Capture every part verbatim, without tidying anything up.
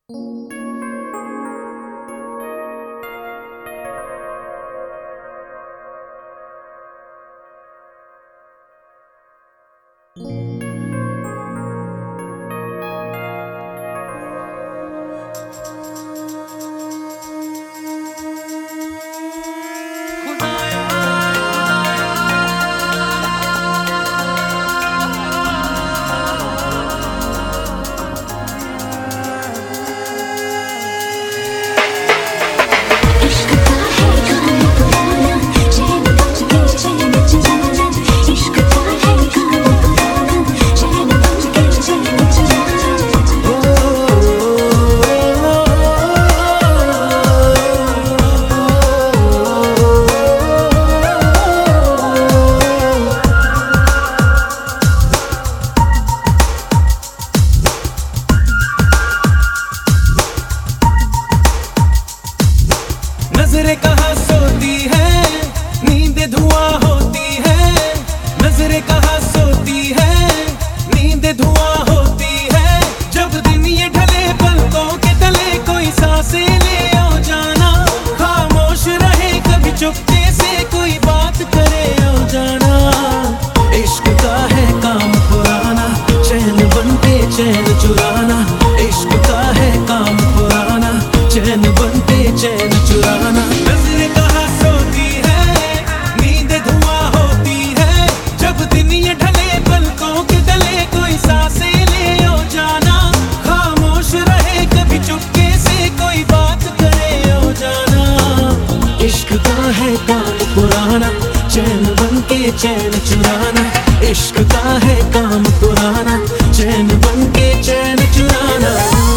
नजरें कहाँ सोती है, नींद धुआं होती है। नजरें कहाँ सोती है, नींद धुआं होती है। जब दिन ये ढले पलकों के तले कोई सांसें ले आओ जाना। खामोश रहे कभी चुपके से कोई बात करे आओ जाना। इश्क का है काम पुराना, चैन बनके चैन चुराना। इश्क का है काम पुराना, चैन बनके चैन चुराना। नजरें कहाँ सोती है, नींद धुआं होती है। जब दिन ये ढले पलकों के तले कोई सांसें ले आओ जाना। खामोश रहे कभी चुपके से कोई बात करे आओ जाना। इश्क का है काम पुराना, चैन बनके चैन चुराना। इश्क का है काम पुराना, चैन बनके चैन चुराना।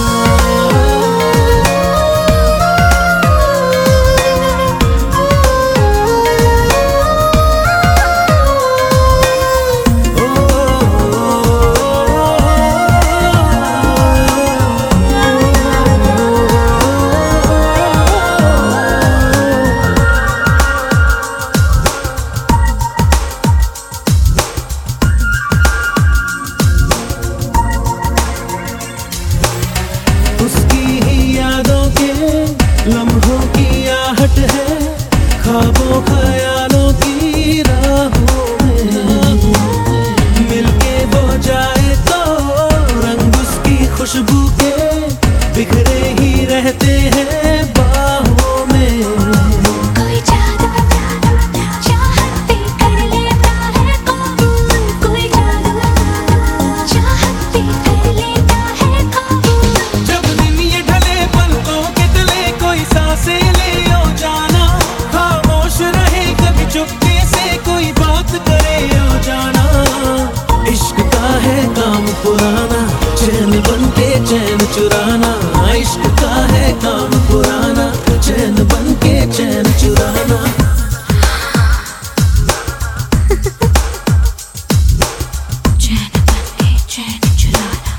उसकी ही यादों के लम्हों की आहट है, ख्वाबों ख्यालों की राहों में। मिलके वो जाए तो रंग उसकी खुशबू के बिखरे ही रहते हैं बाहों में। कोई जादू चाहत पे कर लेता है काबू। कोई जादू चाहत पे कर लेता है काबू। जब दिन ये ढले पलकों के तले कोई सांसें ले आओ जाना। खामोश रहे कभी चुपके से कोई बात करे आओ जाना। इश्क का है काम पुराना, चैन बनके चैन चुराना। इश्क का है काम पुराना, चैन बनके चैन चुराना। चैन बनके चैन चुराना।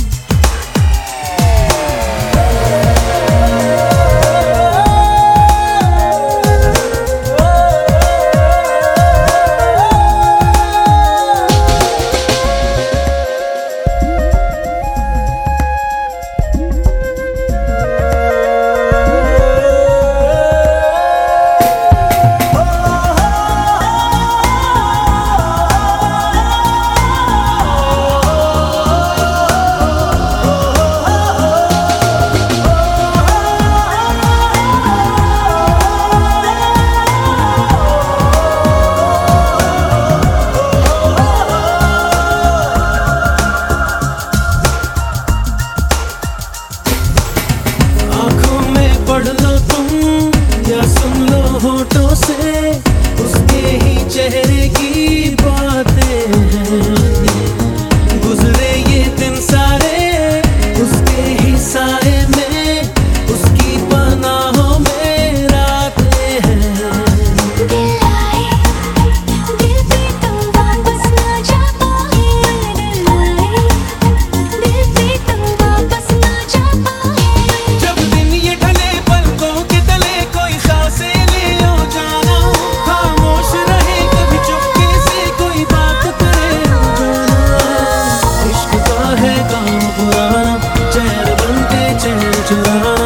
आँखों में पढ़ लो तुम या सुन लो होठों से, उसके ही चेहरे की बातें हैं। गुजरे ये दिन सारे उसके ही साए में, उसकी पनाहों में रातें हैं। दिल आए दिल पे तो वापस ना जा पाए। दिल आए दिल पे तो वापस ना जा पाए। जब दिन ये ढले पलकों के तले कोई सांसें ले आओ जाना। खामोश रहे कभी चुप चुराना